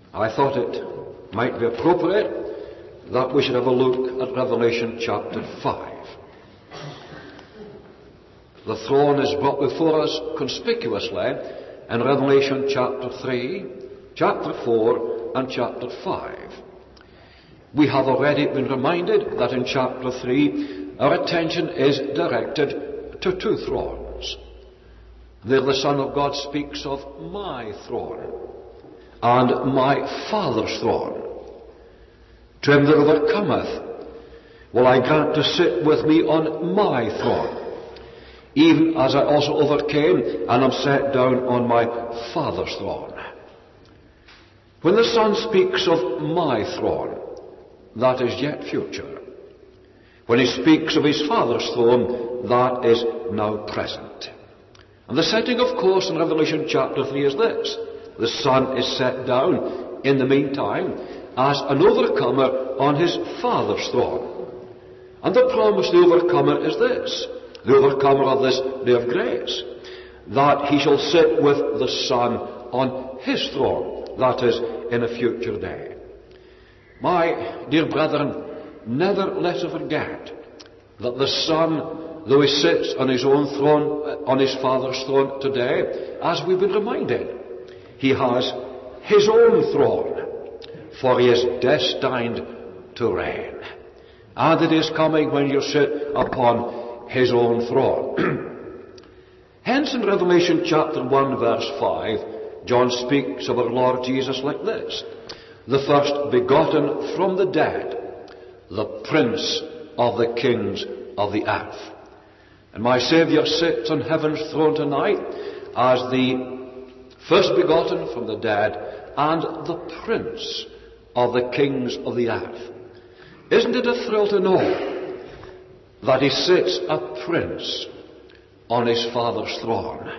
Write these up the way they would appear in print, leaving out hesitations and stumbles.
I thought it might be appropriate that we should have a look at Revelation chapter 5. The throne is brought before us conspicuously in Revelation chapter 3, chapter 4, and chapter 5. We have already been reminded that in chapter 3 our attention is directed to two thrones. There the Son of God speaks of my throne and my Father's throne. To him that overcometh will I grant to sit with me on my throne, even as I also overcame and am set down on my Father's throne. When the Son speaks of my throne, that is yet future. When he speaks of his Father's throne, that is now present. And the setting, of course, in Revelation chapter 3 is this. The Son is set down, in the meantime, as an overcomer on his Father's throne. And the promise of the overcomer is this, the overcomer of this day of grace, that he shall sit with the Son on his throne, that is, in a future day. My dear brethren, never let us forget that the Son, though he sits on his own throne, on his Father's throne today, as we've been reminded, he has his own throne, for he is destined to reign. And it is coming when you sit upon his own throne. Hence in Revelation chapter 1 verse 5, John speaks of our Lord Jesus like this: the first begotten from the dead, the Prince of the kings of the earth. And my Saviour sits on heaven's throne tonight as the first begotten from the dead and the Prince of the kings of the earth. Isn't it a thrill to know that he sits a prince on his Father's throne?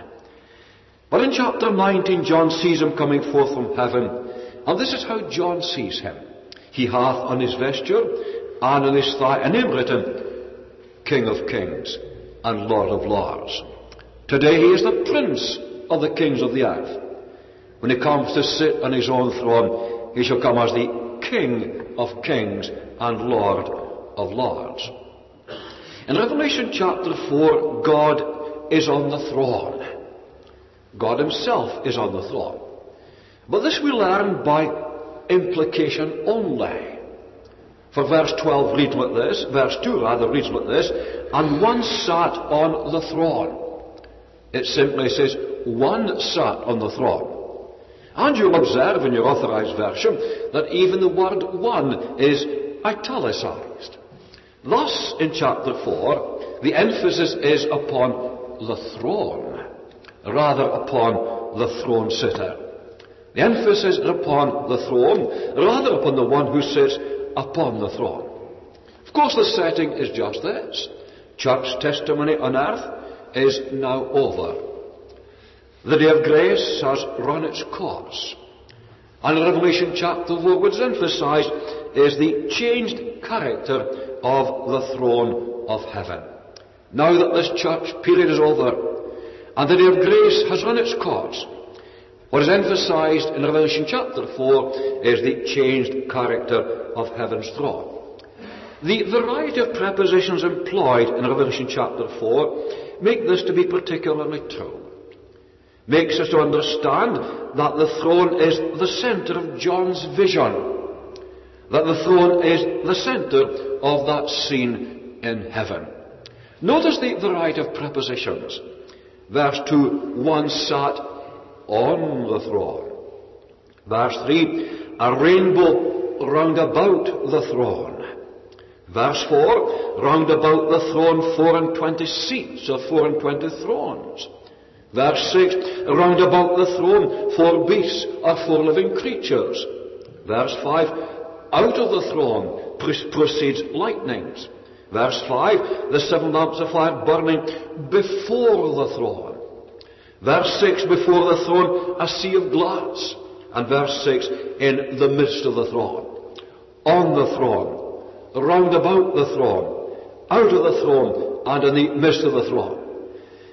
But in chapter 19, John sees him coming forth from heaven, and this is how John sees him. He hath on his vesture and on his thigh a name written, King of Kings and Lord of Lords. Today he is the Prince of the kings of the earth. When he comes to sit on his own throne, he shall come as the King of Kings and Lord of Lords. In Revelation chapter 4, God is on the throne. God himself is on the throne. But this we learn by implication only. For verse 12 reads like this, verse 2 rather reads like this, and one sat on the throne. It simply says, one sat on the throne. And you'll observe in your authorized version that even the word one is italicized. Thus, in chapter 4, the emphasis is upon the throne, rather upon the throne sitter. The emphasis is upon the throne, rather upon the one who sits upon the throne. Of course, the setting is just this. Church testimony on earth is now over. The day of grace has run its course. And in Revelation chapter 4, what is emphasized is the changed character of the throne of heaven. Now that this church period is over, and the day of grace has run its course, what is emphasized in Revelation chapter 4 is the changed character of heaven's throne. The variety of prepositions employed in Revelation chapter 4 make this to be particularly true. Makes us to understand that the throne is the center of John's vision. That the throne is the center of that scene in heaven. Notice the variety of prepositions. Verse 2, one sat on the throne. Verse 3, a rainbow round about the throne. Verse 4, round about the throne 24 seats or 24 thrones. Verse 6, round about the throne 4 beasts or 4 living creatures. Verse 5, out of the throne proceeds lightnings. Verse 5, the 7 lamps of fire burning before the throne. Verse 6, before the throne a sea of glass. And verse 6, in the midst of the throne. On the throne, round about the throne, out of the throne, and in the midst of the throne.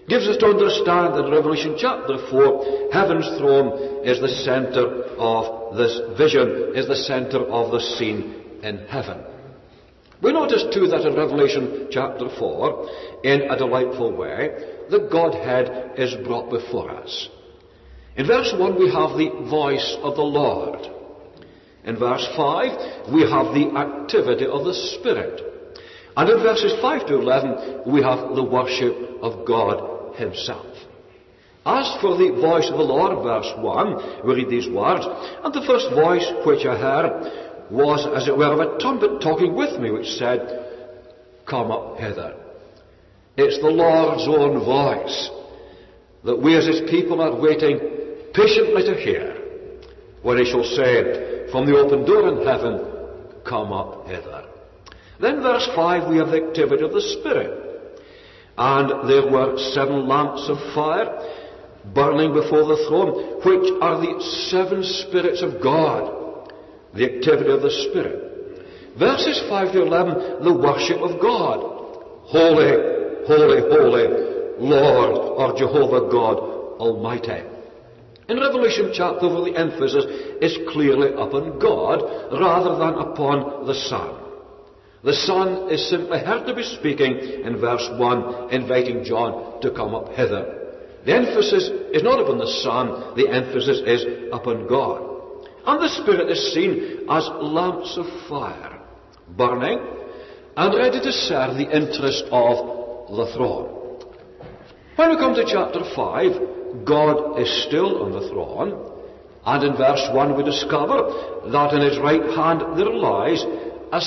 gives us to understand that in Revelation chapter 4, heaven's throne is the centre of this vision, is the centre of the scene in heaven. We notice too that in Revelation chapter 4, in a delightful way, the Godhead is brought before us. In verse 1 we have the voice of the Lord. In verse 5 we have the activity of the Spirit. And in verses 5 to 11 we have the worship of God Himself. As for the voice of the Lord, verse 1, we read these words, "And the first voice which I heard was as it were of a trumpet talking with me, which said, Come up hither." It's the Lord's own voice that we as His people are waiting patiently to hear, when He shall say, from the open door in heaven, Come up hither. Then verse 5 we have the activity of the Spirit. "And there were 7 lamps of fire burning before the throne, which are the 7 spirits of God." The activity of the Spirit. Verses 5 to 11, the worship of God. "Holy, holy, holy, Lord or Jehovah God Almighty." In Revelation chapter 4, the emphasis is clearly upon God rather than upon the Son. The Son is simply heard to be speaking in verse 1, inviting John to come up hither. The emphasis is not upon the Son, the emphasis is upon God. And the Spirit is seen as lamps of fire, burning and ready to serve the interest of the throne. When we come to chapter 5, God is still on the throne, and in verse 1 we discover that in His right hand there lies a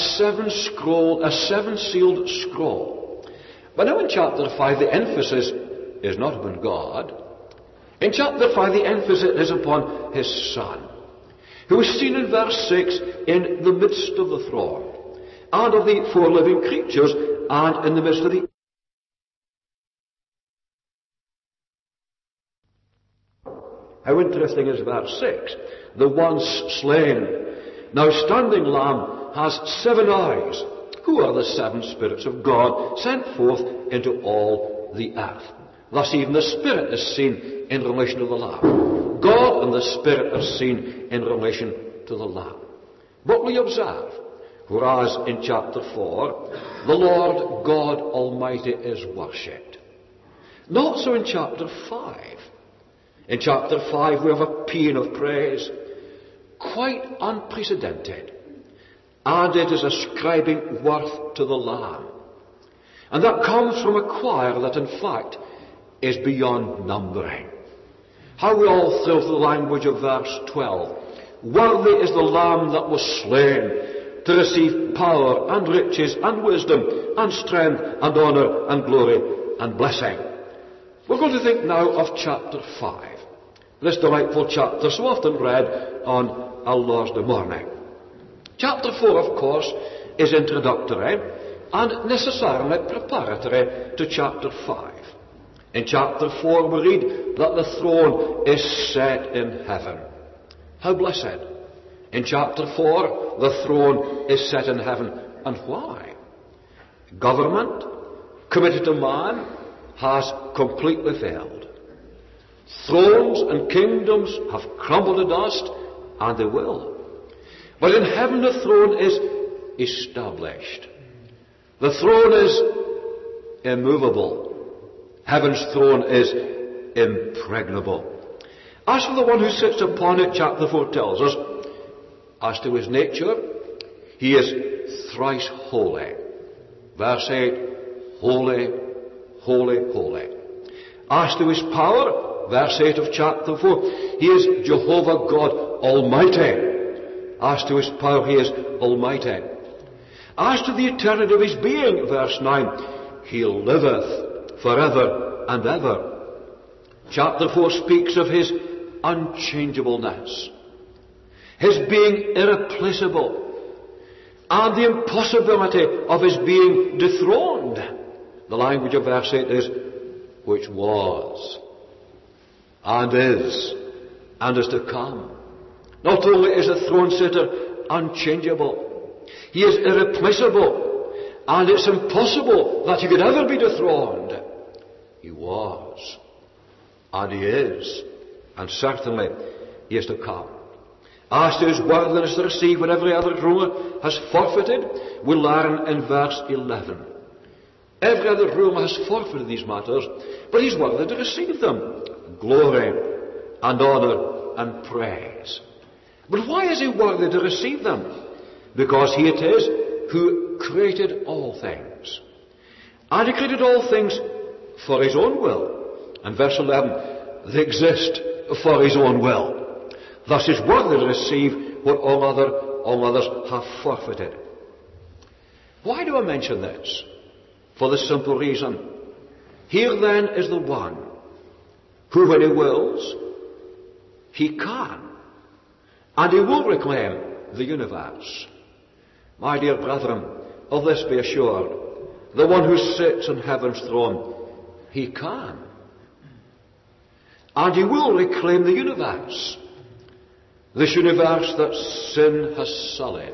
7-sealed scroll. But now in chapter 5 the emphasis is not upon God. In chapter 5 the emphasis is upon His Son, who is seen in verse 6 in the midst of the throne, and of the 4 living creatures, and in the midst of the... How interesting is verse 6? "The once slain, now standing Lamb has 7 eyes, who are the 7 spirits of God sent forth into all the earth." Thus even the Spirit is seen in relation to the Lamb. God and the Spirit are seen in relation to the Lamb. But we observe, whereas in chapter 4, the Lord God Almighty is worshipped, not so in chapter 5. In chapter 5 we have a paean of praise, quite unprecedented, and it is ascribing worth to the Lamb. And that comes from a choir that in fact is beyond numbering. How we all thrill to the language of verse 12. "Worthy is the Lamb that was slain to receive power and riches and wisdom and strength and honour and glory and blessing." We're going to think now of chapter 5. This delightful chapter so often read on a Lord's Day morning. Chapter 4, of course, is introductory and necessarily preparatory to chapter 5. In chapter 4 we read that the throne is set in heaven. How blessed. In chapter 4 the throne is set in heaven. And why? Government committed to man has completely failed. Thrones and kingdoms have crumbled to dust, and they will. But in heaven the throne is established. The throne is immovable. Heaven's throne is impregnable. As for the one who sits upon it, chapter 4 tells us, as to his nature, he is thrice holy. Verse 8, holy, holy, holy. As to his power, verse 8 of chapter 4, he is Jehovah God Almighty. As to his power, he is Almighty. As to the eternity of his being, verse 9, he liveth forever and ever. Chapter 4 speaks of his unchangeableness, his being irreplaceable, and the impossibility of his being dethroned. The language of verse 8 is, which was, and is to come. Not only is the throne sitter unchangeable, he is irreplaceable, and it's impossible that he could ever be dethroned. He was, and he is, and certainly he is to come. As to his worthiness to receive what every other ruler has forfeited, we learn in verse 11. Every other ruler has forfeited these matters, but he's worthy to receive them. Glory and honour and praise. But why is he worthy to receive them? Because he it is who created all things. And he created all things for his own will. And verse 11, they exist for his own will. Thus is worthy to receive what all others have forfeited. Why do I mention this? For the simple reason. Here then is the one who, when he wills, he can. And he will reclaim the universe. My dear brethren, of this be assured, the one who sits on heaven's throne, he can. And he will reclaim the universe. This universe that sin has sullied.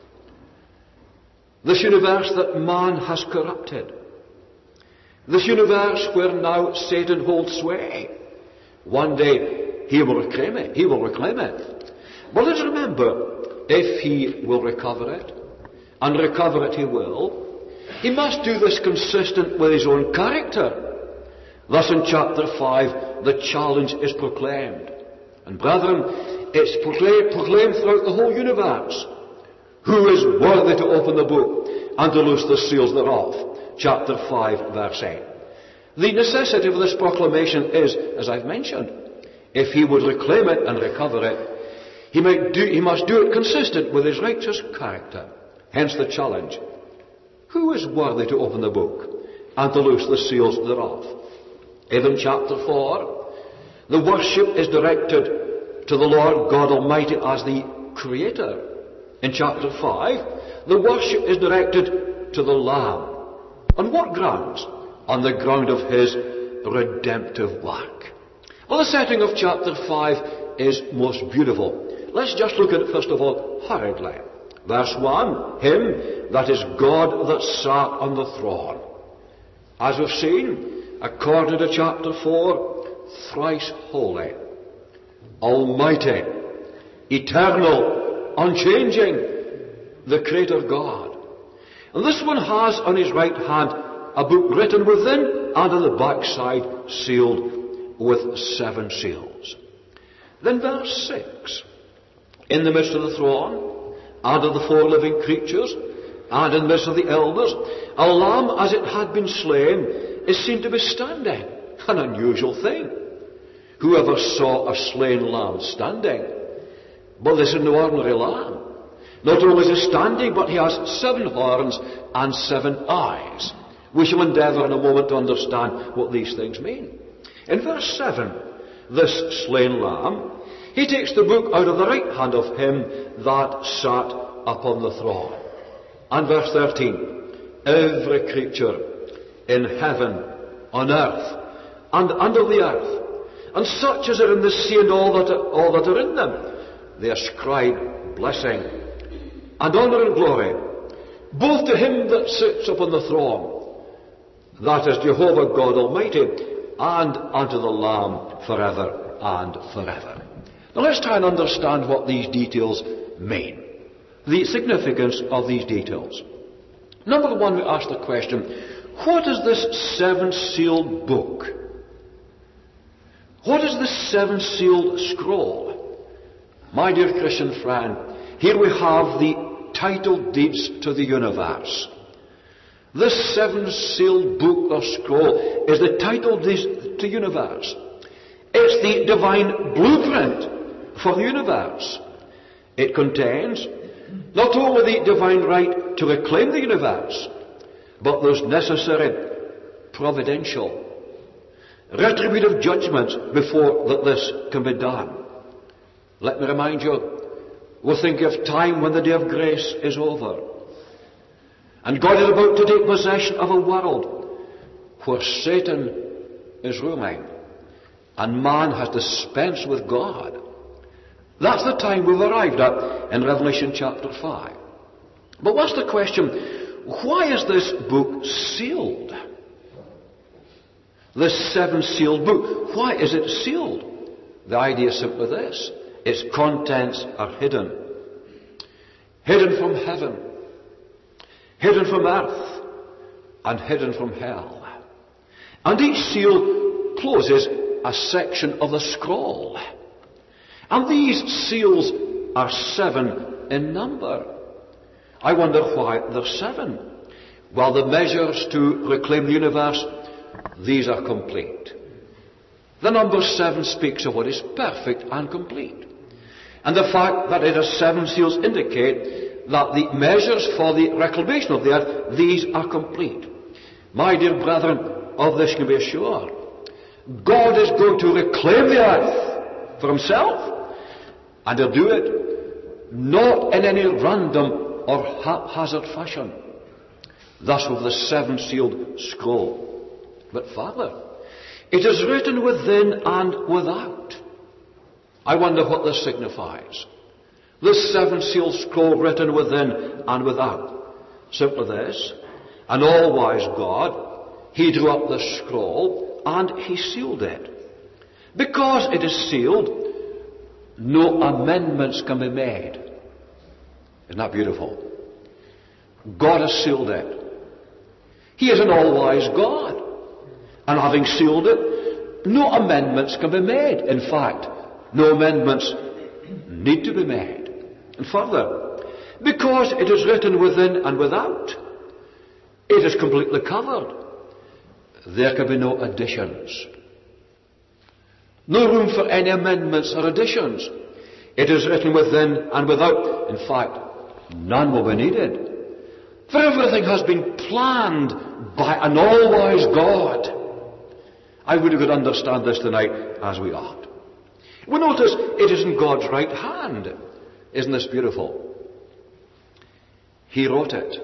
This universe that man has corrupted. This universe where now Satan holds sway. One day he will reclaim it. He will reclaim it. But let's remember, if he will recover it, and recover it he will, he must do this consistent with his own character. Thus in chapter 5, the challenge is proclaimed. And brethren, it's proclaimed throughout the whole universe. Who is worthy to open the book and to loose the seals thereof? Chapter 5, verse 8. The necessity of this proclamation is, as I've mentioned, if he would reclaim it and recover it, he must do it consistent with his righteous character. Hence the challenge. Who is worthy to open the book and to loose the seals thereof? In chapter 4, the worship is directed to the Lord God Almighty as the Creator. In chapter 5, the worship is directed to the Lamb. On what grounds? On the ground of his redemptive work. Well, the setting of chapter 5 is most beautiful. Let's just look at it first of all hurriedly. Verse 1, him that is God that sat on the throne. As we've seen, according to chapter 4, thrice holy, almighty, eternal, unchanging, the Creator God. And this one has on his right hand a book written within and on the backside sealed with 7 seals. Then verse 6, in the midst of the throne, and of the 4 living creatures, and in the midst of the elders, a lamb as it had been slain is seen to be standing. An unusual thing. Whoever saw a slain lamb standing? But this is no ordinary lamb. Not only is he standing, but he has 7 horns and 7 eyes. We shall endeavour in a moment to understand what these things mean. In verse 7, this slain lamb, he takes the book out of the right hand of him that sat upon the throne. And verse 13, every creature in heaven, on earth, and under the earth, and such as are in the sea and all that are in them, they ascribe blessing and honour and glory, both to him that sits upon the throne, that is Jehovah God Almighty, and unto the Lamb forever and forever. Now let's try and understand what these details mean. The significance of these details. Number 1, we ask the question, what is this 7-sealed book? What is this 7-sealed scroll? My dear Christian friend, here we have the title deeds to the universe. This 7-sealed book or scroll is the title deeds to the universe. It's the divine blueprint for the universe. It contains not only the divine right to reclaim the universe, but those necessary providential, retributive judgments before that this can be done. Let me remind you, we're thinking of time when the day of grace is over. And God is about to take possession of a world where Satan is ruling and man has dispensed with God. That's the time we've arrived at in Revelation chapter 5. But what's the question? Why is this book sealed? This seven-sealed book, why is it sealed? The idea is simply this. Its contents are hidden. Hidden from heaven. Hidden from earth. And hidden from hell. And each seal closes a section of the scroll. And these seals are 7 in number. I wonder why there's 7. Well, the measures to reclaim the universe, these are complete. The number 7 speaks of what is perfect and complete. And the fact that it has 7 seals indicate that the measures for the reclamation of the earth, these are complete. My dear brethren, of this you can be assured. God is going to reclaim the earth for himself, and he'll do it not in any random or haphazard fashion. Thus with the 7-sealed scroll. But further, it is written within and without. I wonder what this signifies. This 7-sealed scroll written within and without. Simply this: an all-wise God, he drew up the scroll and he sealed it. Because it is sealed, no amendments can be made. Isn't that beautiful? God has sealed it. He is an all-wise God. And having sealed it, no amendments can be made. In fact, no amendments need to be made. And further, because it is written within and without, it is completely covered. There can be no additions. No room for any amendments or additions. It is written within and without. In fact, none will be needed. For everything has been planned by an all-wise God. I would could understand this tonight as we ought. We notice it is in God's right hand. Isn't this beautiful? He wrote it.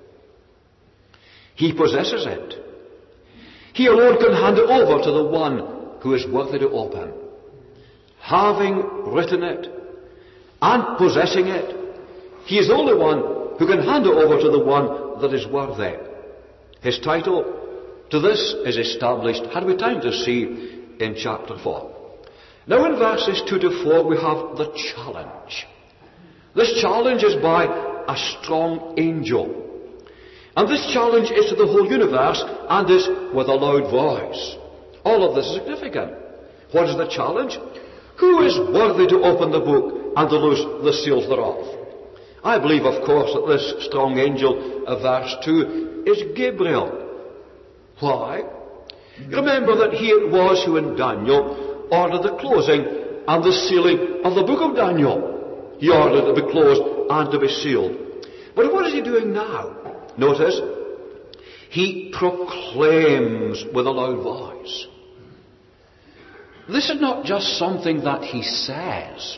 He possesses it. He alone can hand it over to the one who is worthy to open. Having written it and possessing it, he is the only one who can hand it over to the one that is worthy. His title to this is established, had we time to see, in chapter 4. Now in verses 2 to 4 we have the challenge. This challenge is by a strong angel. And this challenge is to the whole universe and is with a loud voice. All of this is significant. What is the challenge? Who is worthy to open the book and to loose the seals thereof? I believe, of course, that this strong angel of verse 2 is Gabriel. Why? Remember that he it was who in Daniel ordered the closing and the sealing of the book of Daniel. He ordered it to be closed and to be sealed. But what is he doing now? Notice, he proclaims with a loud voice. This is not just something that he says.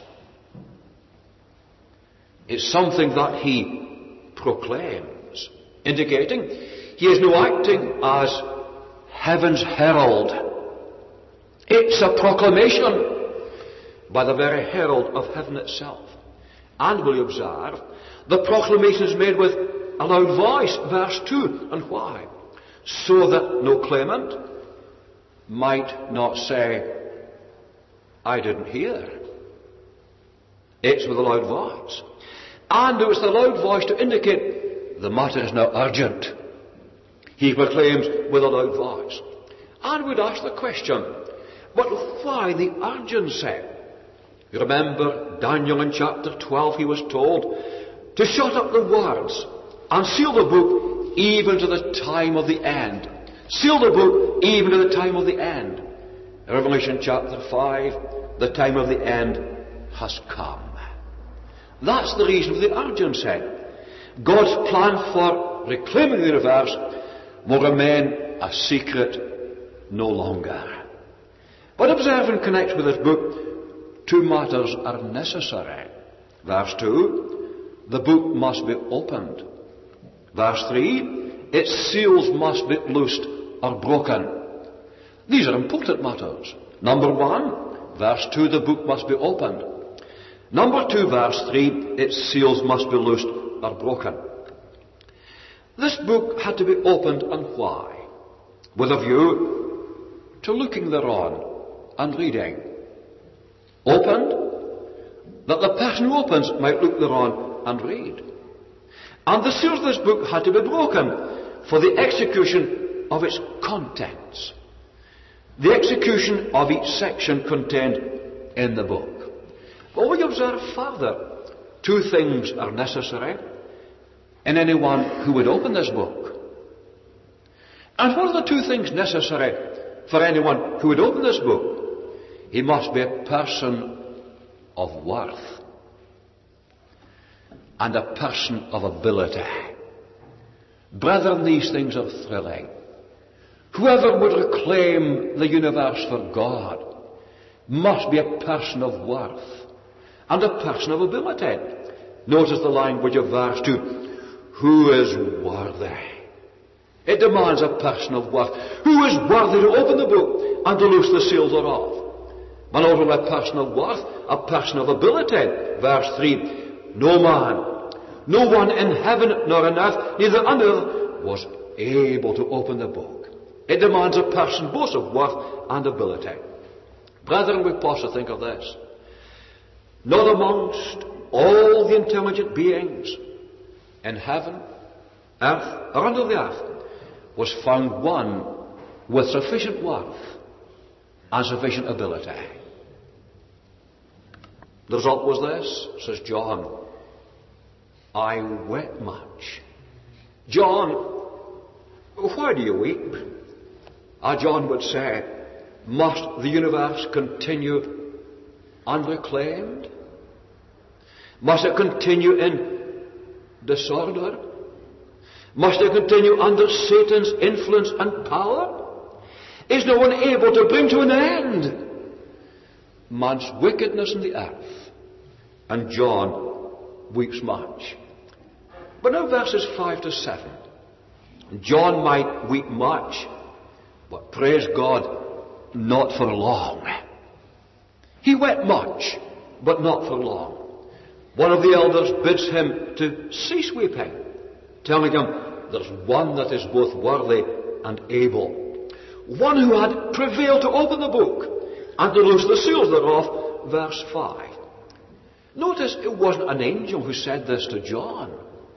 It's something that he proclaims, indicating he is now acting as heaven's herald. It's a proclamation by the very herald of heaven itself. And will you observe, the proclamation is made with a loud voice, verse 2. And why? So that no claimant might not say, I didn't hear. It's with a loud voice. And it was the loud voice to indicate the matter is now urgent. He proclaims with a loud voice. And we'd ask the question, but why the urgency? You remember Daniel in chapter 12, he was told to shut up the words and seal the book even to the time of the end. Seal the book even to the time of the end. Revelation chapter 5, the time of the end has come. That's the reason for the urgency. God's plan for reclaiming the universe will remain a secret no longer. But observe and connect with this book, two matters are necessary. Verse 2, the book must be opened. Verse 3, its seals must be loosed or broken. These are important matters. Number 1, verse 2, the book must be opened. Number 2, verse 3, its seals must be loosed or broken. This book had to be opened, and why? With a view to looking thereon and reading. Opened, that the person who opens might look thereon and read. And the seals of this book had to be broken for the execution of its contents. The execution of each section contained in the book. But we observe further, two things are necessary in anyone who would open this book. And what are the two things necessary for anyone who would open this book? He must be a person of worth and a person of ability. Brethren, these things are thrilling. Whoever would reclaim the universe for God must be a person of worth and a person of ability. Notice the language of verse 2. Who is worthy? It demands a person of worth. Who is worthy to open the book and to loose the seals thereof? But not only a person of worth, a person of ability. Verse 3. No man, no one in heaven nor on earth, neither on earth, was able to open the book. It demands a person both of worth and ability. Brethren, we pause to think of this. Not amongst all the intelligent beings in heaven, earth, or under the earth, was found one with sufficient worth and sufficient ability. The result was this, says John. I wept much. John, why do you weep? John would say, must the universe continue unreclaimed? Must it continue in disorder? Must it continue under Satan's influence and power? Is no one able to bring to an end man's wickedness in the earth? And John weeps much. But now verses 5 to 7. John might weep much, but praise God, not for long. He wept much, but not for long. One of the elders bids him to cease weeping, telling him there's one that is both worthy and able. One who had prevailed to open the book and to loose the seals thereof. Verse 5. Notice it wasn't an angel who said this to John.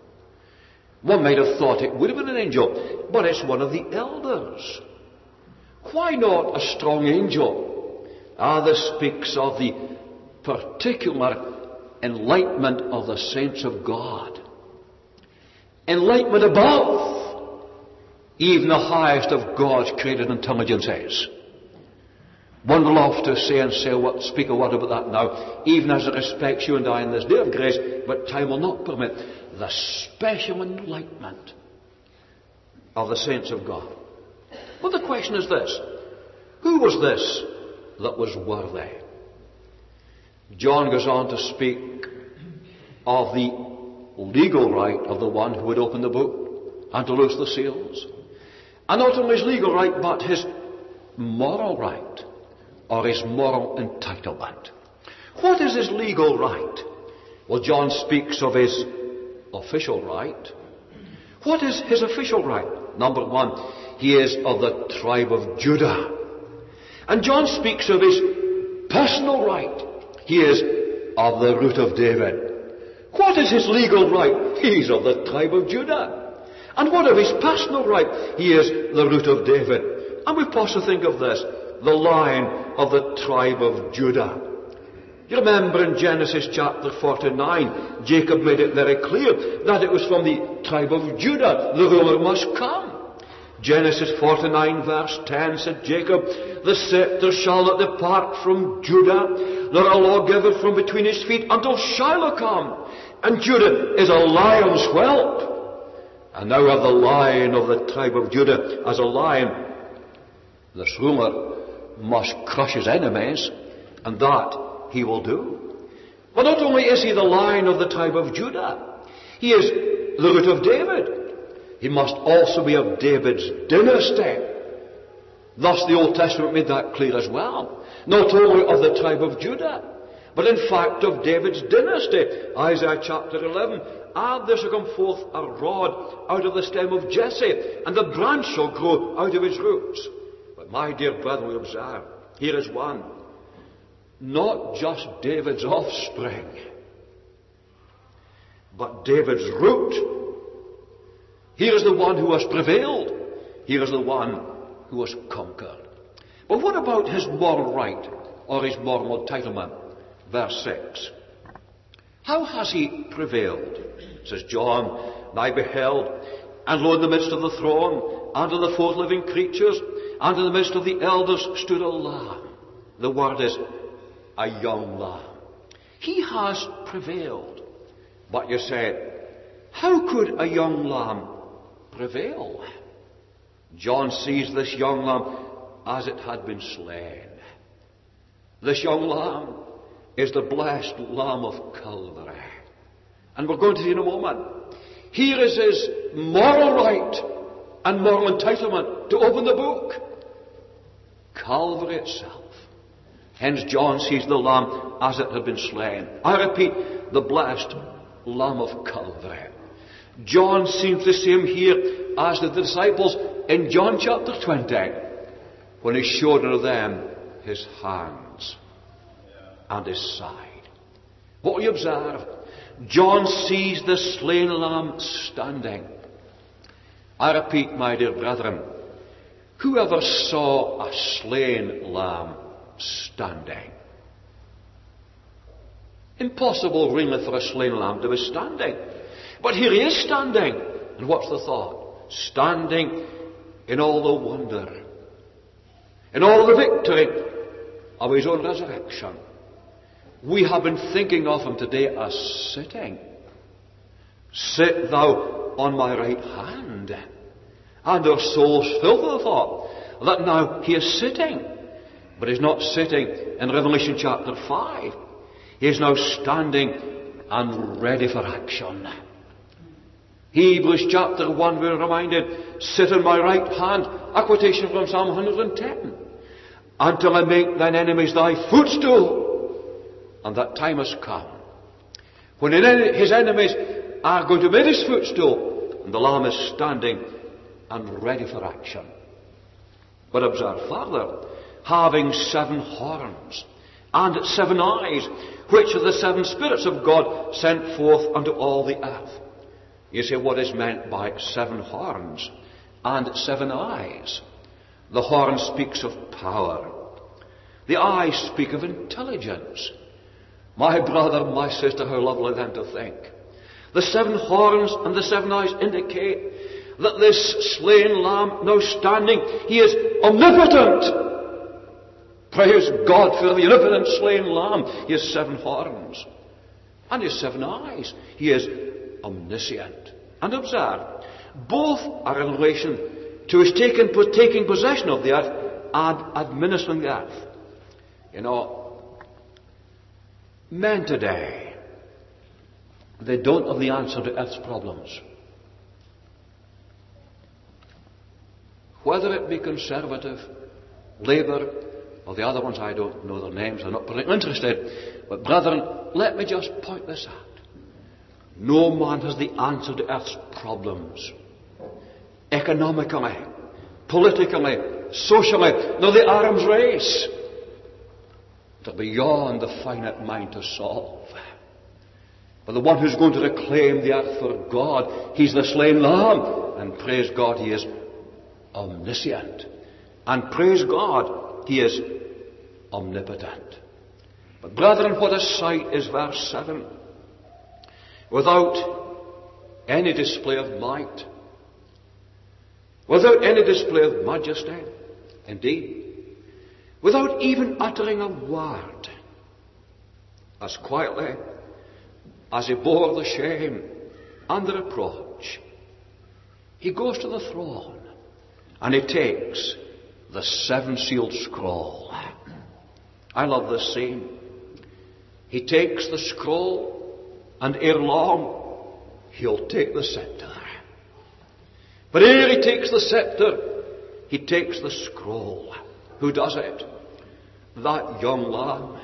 One might have thought it would have been an angel, but it's one of the elders. Why not a strong angel? This speaks of the particular enlightenment of the saints of God. Enlightenment above even the highest of God's created intelligences. One will love to speak a word about that now, even as it respects you and I in this day of grace, but time will not permit. The special enlightenment of the saints of God. Well, the question is this. Who was this that was worthy? John goes on to speak of the legal right of the one who would open the book and to loose the seals. And not only his legal right, but his moral right, or his moral entitlement. What is his legal right? Well, John speaks of his official right. What is his official right? Number one, he is of the tribe of Judah. And John speaks of his personal right. He is of the root of David. What is his legal right? He is of the tribe of Judah. And what of his personal right? He is the root of David. And we pause to think of this, the line of the tribe of Judah. You remember in Genesis chapter 49, Jacob made it very clear that it was from the tribe of Judah the ruler must come. Genesis 49 verse 10 said Jacob, the scepter shall not depart from Judah, nor a lawgiver from between his feet until Shiloh come. And Judah is a lion's whelp. And now we have the lion of the tribe of Judah as a lion. This ruler must crush his enemies, and that he will do. But not only is he the lion of the tribe of Judah, he is the root of David. He must also be of David's dynasty. Thus the Old Testament made that clear as well. Not only of the tribe of Judah, but in fact of David's dynasty. Isaiah chapter 11, and there shall come forth a rod out of the stem of Jesse, and the branch shall grow out of his roots. But my dear brother, we observe, here is one, not just David's offspring, but David's root. Here is the one who has prevailed. Here is the one who has conquered. But what about his moral right or his moral entitlement? Verse 6. How has he prevailed? Says John, and I beheld, and lo, in the midst of the throne, and of the 4 living creatures, and in the midst of the elders stood a lamb. The word is a young lamb. He has prevailed. But you say, how could a young lamb prevail? John sees this young lamb as it had been slain. This young lamb is the blessed Lamb of Calvary. And we're going to see in a moment. Here is his moral right and moral entitlement to open the book. Calvary itself. Hence John sees the lamb as it had been slain. I repeat, the blessed Lamb of Calvary. John seems to see him here as the disciples in John chapter 20, when he showed unto them his hands and his side. What we observe, John sees the slain lamb standing. I repeat, my dear brethren, whoever saw a slain lamb standing? Impossible really for a slain lamb to be standing. But here he is standing. And what's the thought? Standing in all the wonder, in all the victory of his own resurrection. We have been thinking of him today as sitting. Sit thou on my right hand. And our souls filled with the thought that now he is sitting. But he's not sitting in Revelation chapter 5. He is now standing and ready for action. Hebrews chapter 1, we're reminded, sit on my right hand, a quotation from Psalm 110, until I make thine enemies thy footstool. And that time has come when his enemies are going to be his footstool, and the Lamb is standing and ready for action. But observe further, having 7 horns and 7 eyes, which are the 7 spirits of God sent forth unto all the earth. You say, what is meant by 7 horns and 7 eyes? The horn speaks of power. The eyes speak of intelligence. My brother, my sister, how lovely then to think. The 7 horns and the 7 eyes indicate that this slain lamb now standing, he is omnipotent. Praise God for the omnipotent slain lamb. He has 7 horns and he has 7 eyes. He is omniscient. And observe, both are in relation to his taking possession of the earth and administering the earth. You know, men today, they don't have the answer to earth's problems. Whether it be Conservative, Labour, or the other ones, I don't know their names, I'm not particularly interested. But brethren, let me just point this out. No man has the answer to earth's problems. Economically, politically, socially, nor the arms race. They're beyond the finite mind to solve. But the one who's going to reclaim the earth for God, he's the slain lamb. And praise God, he is omniscient. And praise God, he is omnipotent. But brethren, what a sight is verse 7. Without any display of might, without any display of majesty, indeed, without even uttering a word, as quietly as he bore the shame and the reproach, he goes to the throne and he takes the 7-sealed scroll. I love this scene. He takes the scroll, and ere long he'll take the scepter. But ere he takes the scepter, he takes the scroll. Who does it? That young lamb,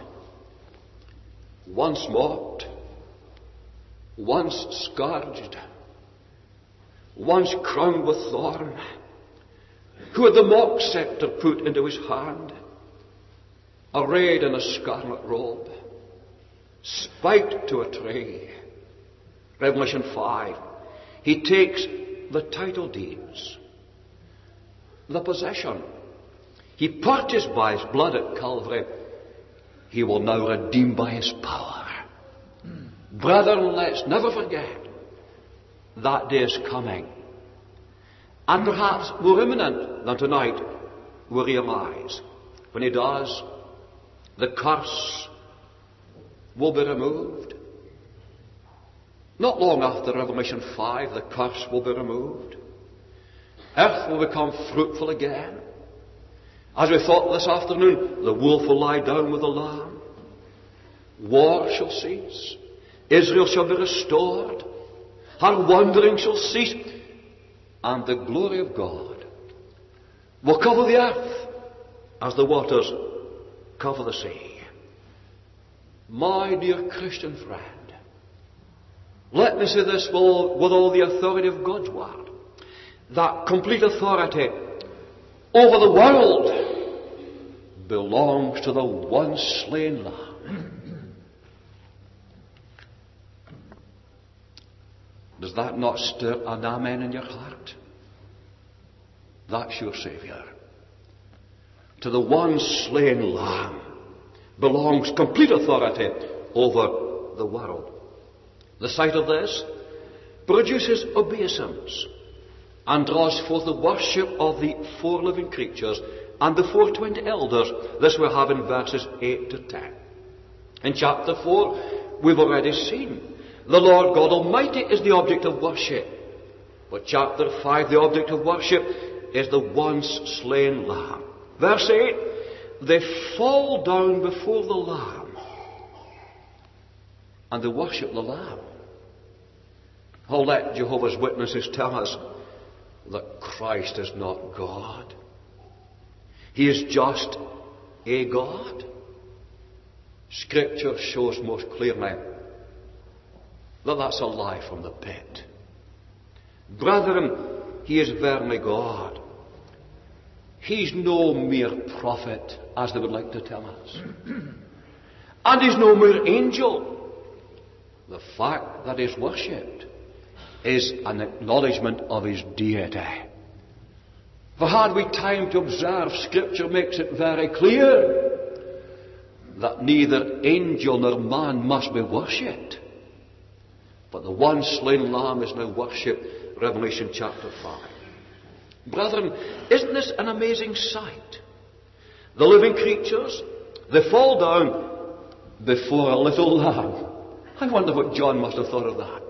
once mocked, once scourged, once crowned with thorn, who had the mock scepter put into his hand, arrayed in a scarlet robe, spiked to a tree. Revelation 5. He takes the title deeds, the possession. He purchased by his blood at Calvary. He will now redeem by his power. Brethren, let's never forget that day is coming. And perhaps more imminent than tonight we realize. When he does, the curse will be removed. Not long after Revelation 5, the curse will be removed. Earth will become fruitful again. As we thought this afternoon, the wolf will lie down with the lamb. War shall cease. Israel shall be restored. Her wandering shall cease. And the glory of God will cover the earth as the waters cover the sea. My dear Christian friend, let me say this with all the authority of God's word. That complete authority over the world belongs to the one slain Lamb. Does that not stir an amen in your heart? That's your Saviour. To the one slain Lamb belongs complete authority over the world. The sight of this produces obeisance and draws forth the worship of the four living creatures and the 24 elders. This we have in verses 8 to 10. In chapter 4, we've already seen the Lord God Almighty is the object of worship. But chapter 5, the object of worship is the once slain Lamb. Verse 8, they fall down before the Lamb and they worship the Lamb. Oh, let Jehovah's Witnesses tell us that Christ is not God. He is just a God. Scripture shows most clearly that that's a lie from the pit. Brethren, he is verily God. He's no mere prophet, as they would like to tell us. And he's no mere angel. The fact that he's worshipped is an acknowledgement of his deity. For had we time to observe, Scripture makes it very clear that neither angel nor man must be worshipped. But the one slain Lamb is now worshipped, Revelation chapter 5. Brethren, isn't this an amazing sight? The living creatures, they fall down before a little lamb. I wonder what John must have thought of that.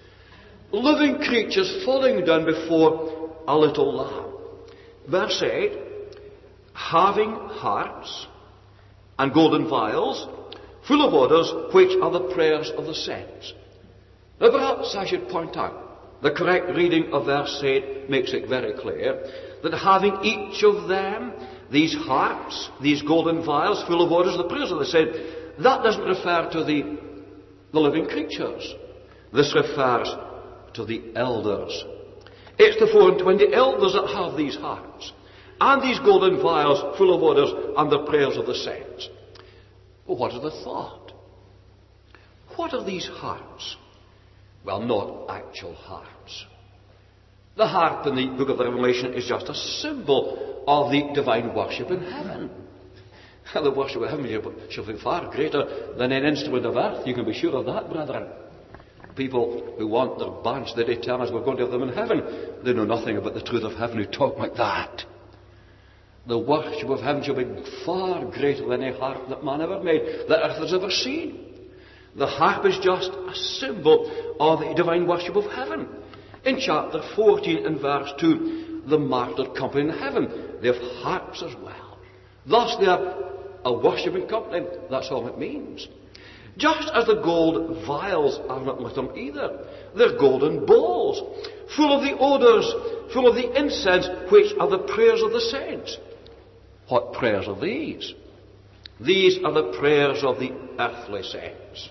Living creatures falling down before a little lamb. Verse 8, having harps and golden vials full of odors, which are the prayers of the saints. Now perhaps I should point out, the correct reading of verse 8 makes it very clear that having each of them, these harps, these golden vials full of odors, the prayers of the saints, that doesn't refer to the living creatures. This refers to the elders. It's the 24 elders that have these harps and these golden vials full of odors and the prayers of the saints. Well, what is the thought? What are these harps? Well, not actual harps. The harp in the book of the Revelation is just a symbol of the divine worship in heaven. The worship of heaven shall be far greater than an instrument of earth. You can be sure of that, brethren. People who want their bands, they tell us we're going to have them in heaven. They know nothing about the truth of heaven who talk like that. The worship of heaven shall be far greater than any harp that man ever made, that earth has ever seen. The harp is just a symbol of the divine worship of heaven. In chapter 14 and verse 2, the martyred company in heaven, they have harps as well. Thus they are a worshipping company. That's all it means. Just as the gold vials are not little either. They're golden bowls, full of the odours, full of the incense, which are the prayers of the saints. What prayers are these? These are the prayers of the earthly saints.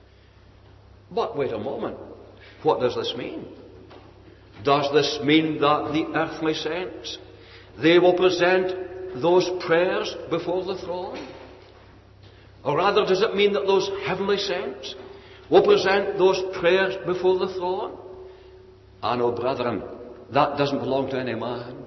But wait a moment. What does this mean? Does this mean that the earthly saints, They will present those prayers before the throne? Or rather, does it mean that those heavenly saints will present those prayers before the throne? Ah, no, brethren, that doesn't belong to any man.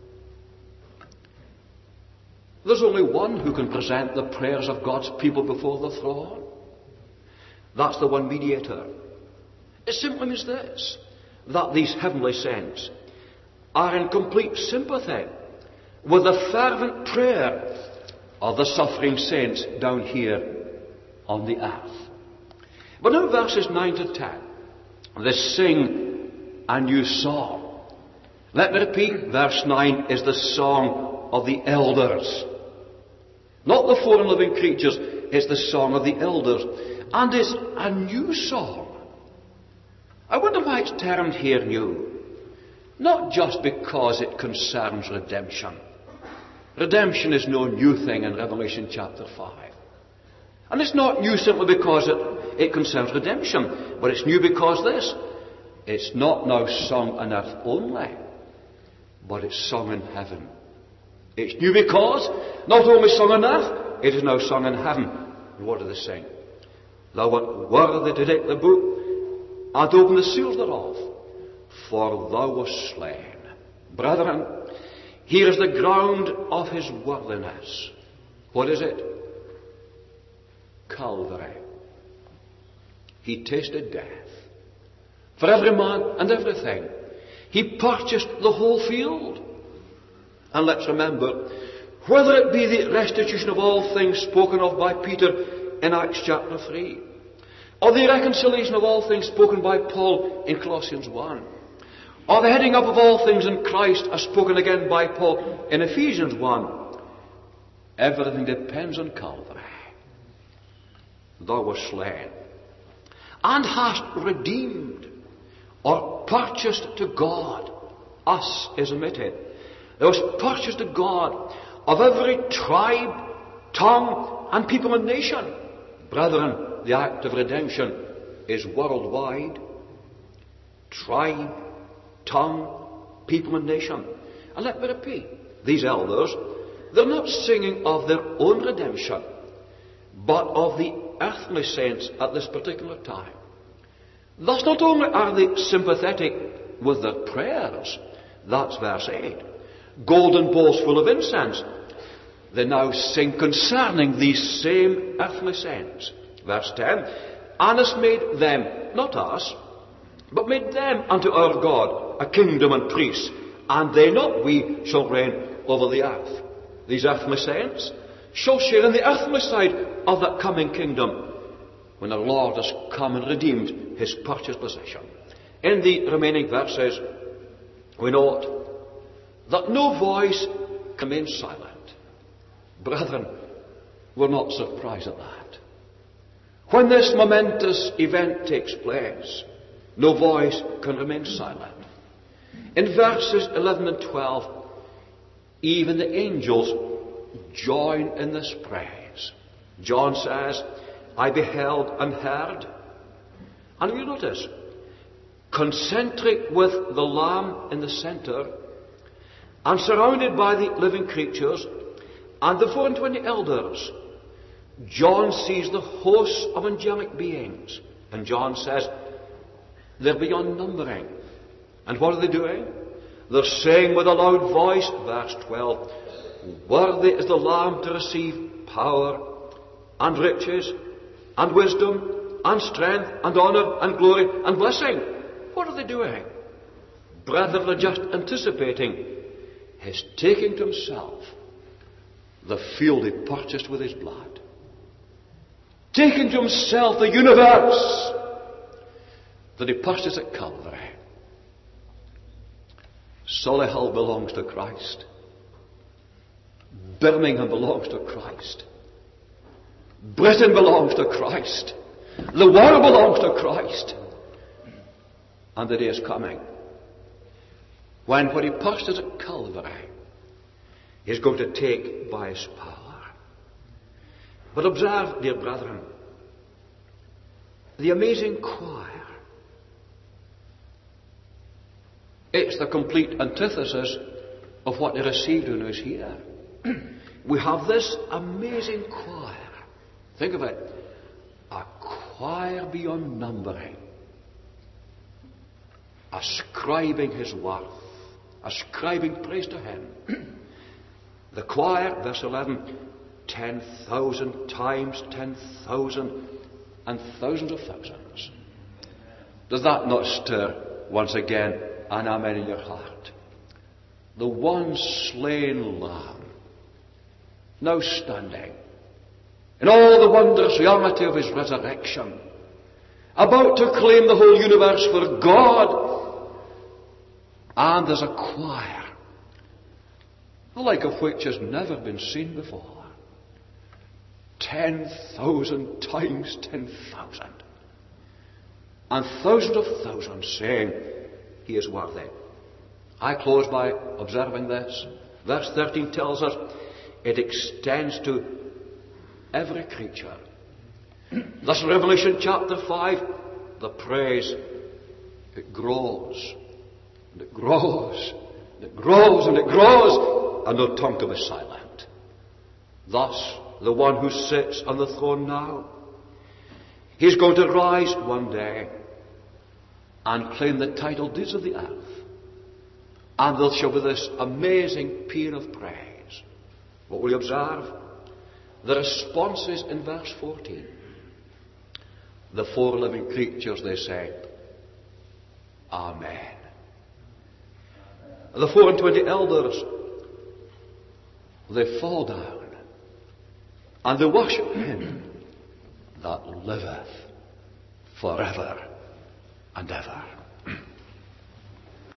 There's only one who can present the prayers of God's people before the throne. That's the one mediator. It simply means this, that these heavenly saints are in complete sympathy with the fervent prayer of the suffering saints down here on the earth. But now verses 9 to 10, they sing a new song. Let me repeat, verse 9 is the song of the elders. Not the four living creatures, it's the song of the elders. And it's a new song. I wonder why it's termed here new. Not just because it concerns redemption. Redemption is no new thing in Revelation chapter 5. And it's not new simply because it concerns redemption. But it's new because this. It's not now sung on earth only, but it's sung in heaven. It's new because not only sung on earth, it is now sung in heaven. And what do they sing? Thou art worthy to take the book and open the seals thereof, for thou wast slain. Brethren, here is the ground of his worthiness. What is it? Calvary. He tasted death for every man and everything. He purchased the whole field. And let's remember, whether it be the restitution of all things spoken of by Peter in Acts chapter 3, or the reconciliation of all things spoken by Paul in Colossians 1, or the heading up of all things in Christ as spoken again by Paul in Ephesians 1, everything depends on Calvary. Thou wast slain, and hast redeemed, or purchased to God, us is omitted. Thou wast purchased to God of every tribe, tongue, and people and nation. Brethren, the act of redemption is worldwide. Tribe, tongue, people and nation. And let me repeat, these elders, they're not singing of their own redemption, but of the earthly saints at this particular time. Thus not only are they sympathetic with their prayers, that's verse 8, golden bowls full of incense, they now sing concerning these same earthly saints. Verse 10, and hast made them, not us, but made them unto our God a kingdom and priests, and they, not we, shall reign over the earth. These earthly saints shall share in the earthly side of that coming kingdom when our Lord has come and redeemed his purchased possession. In the remaining verses, we note that no voice can remain silent. Brethren, we're not surprised at that. When this momentous event takes place, no voice can remain silent. In verses 11 and 12, even the angels join in this praise. John says, I beheld and heard. And you notice, concentric with the Lamb in the center, and surrounded by the living creatures and the 24 elders, John sees the hosts of angelic beings. And John says, they're beyond numbering. And what are they doing? They're saying with a loud voice, verse 12, worthy is the Lamb to receive power and riches and wisdom and strength and honor and glory and blessing. What are they doing? Brethren, they're just anticipating his taking to himself the field he purchased with his blood. Taking to himself the universe that he purchased at Calvary. Solihull belongs to Christ. Birmingham belongs to Christ. Britain belongs to Christ. The world belongs to Christ. And the day is coming when what he purchased at Calvary is going to take by his power. But observe, dear brethren, the amazing choir. It's the complete antithesis of what they received when he was here. We have this amazing choir. Think of it. A choir beyond numbering, ascribing his worth, ascribing praise to him. The choir, verse 11, 10,000 times 10,000 and thousands of thousands. Does that not stir once again an amen in your heart? The one slain lamb, now standing in all the wondrous reality of his resurrection, about to claim the whole universe for God. And there's a choir, the like of which has never been seen before. 10,000 times 10,000. And thousands of thousands saying, he is worthy. I close by observing this. Verse 13 tells us it extends to every creature. Thus in Revelation chapter 5, the praise, it grows, and it grows, and it grows, and it grows, and no tongue to be silent. Thus, the one who sits on the throne now, he's going to rise one day and claim the title deeds of the earth. And there shall be this amazing peal of praise. What will you observe? The responses in verse 14. The 4 living creatures, they say, Amen. The 24 elders, they fall down and they worship him that liveth forever and ever.